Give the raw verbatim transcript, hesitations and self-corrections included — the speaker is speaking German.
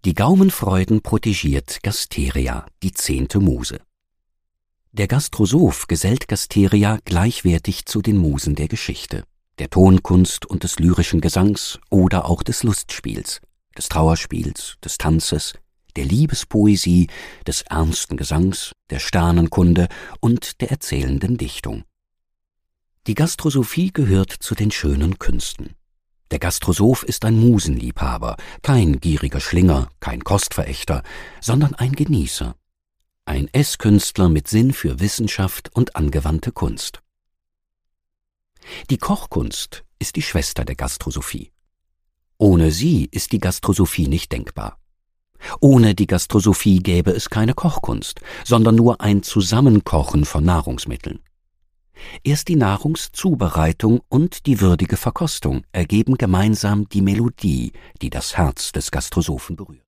Die Gaumenfreuden protegiert Gasteria, die zehnte Muse. Der Gastrosoph gesellt Gasteria gleichwertig zu den Musen der Geschichte, der Tonkunst und des lyrischen Gesangs oder auch des Lustspiels, des Trauerspiels, des Tanzes, der Liebespoesie, des ernsten Gesangs, der Sternenkunde und der erzählenden Dichtung. Die Gastrosophie gehört zu den schönen Künsten. Der Gastrosoph ist ein Musenliebhaber, kein gieriger Schlinger, kein Kostverächter, sondern ein Genießer. Ein Esskünstler mit Sinn für Wissenschaft und angewandte Kunst. Die Kochkunst ist die Schwester der Gastrosophie. Ohne sie ist die Gastrosophie nicht denkbar. Ohne die Gastrosophie gäbe es keine Kochkunst, sondern nur ein Zusammenkochen von Nahrungsmitteln. Erst die Nahrungszubereitung und die würdige Verkostung ergeben gemeinsam die Melodie, die das Herz des Gastrosophen berührt.